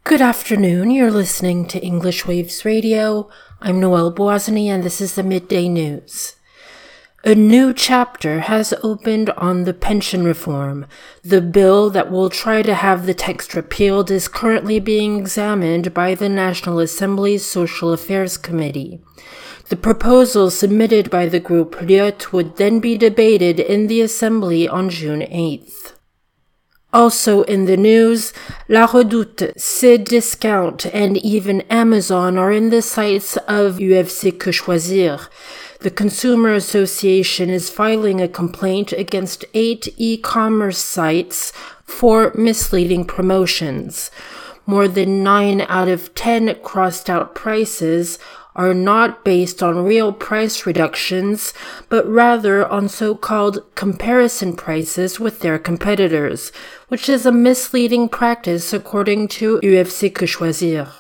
Good afternoon, you're listening to English Waves Radio. I'm Noelle Boisany and this is the Midday News. A new chapter has opened on the pension reform. The bill that will try to have the text repealed is currently being examined by the National Assembly's Social Affairs Committee. The proposal submitted by the group Lyot would then be debated in the Assembly on June 8th. Also in the news, La Redoute, Cdiscount, and even Amazon are in the sights of UFC Que Choisir. The Consumer Association is filing a complaint against 8 e-commerce sites for misleading promotions. More than 9 out of 10 crossed-out prices are not based on real price reductions, but rather on so-called comparison prices with their competitors, which is a misleading practice according to UFC Que Choisir.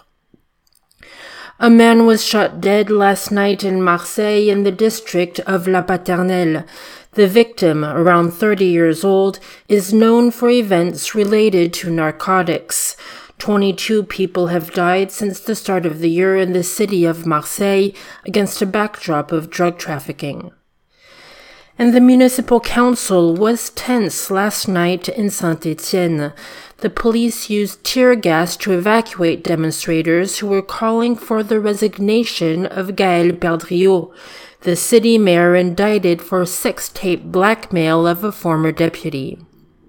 A man was shot dead last night in Marseille in the district of La Paternelle. The victim, around 30 years old, is known for events related to narcotics. 22 people have died since the start of the year in the city of Marseille against a backdrop of drug trafficking. And the municipal council was tense last night in Saint-Étienne. The police used tear gas to evacuate demonstrators who were calling for the resignation of Gaël Perdriau, the city mayor indicted for sex-tape blackmail of a former deputy.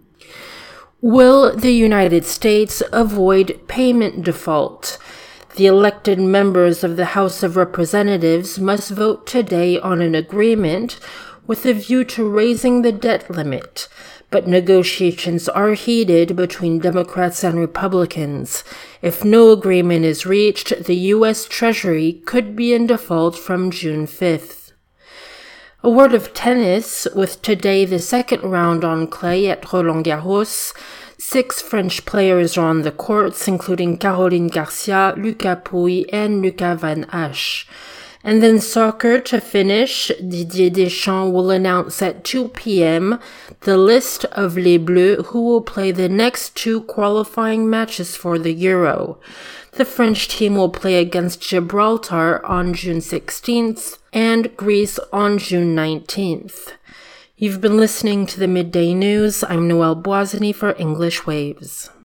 Will the United States avoid payment default? The elected members of the House of Representatives must vote today on an agreement with a view to raising the debt limit, but negotiations are heated between Democrats and Republicans. If no agreement is reached, the U.S. Treasury could be in default from June 5th. A word of tennis, with today the second round on clay at Roland Garros. 6 French players are on the courts, including Caroline Garcia, Lucas Pouille, and Lucas Van Assche. And then soccer to finish, Didier Deschamps will announce at 2 p.m. the list of Les Bleus who will play the next 2 qualifying matches for the Euro. The French team will play against Gibraltar on June 16th and Greece on June 19th. You've been listening to the Midday News. I'm Noelle Boisany for English Waves.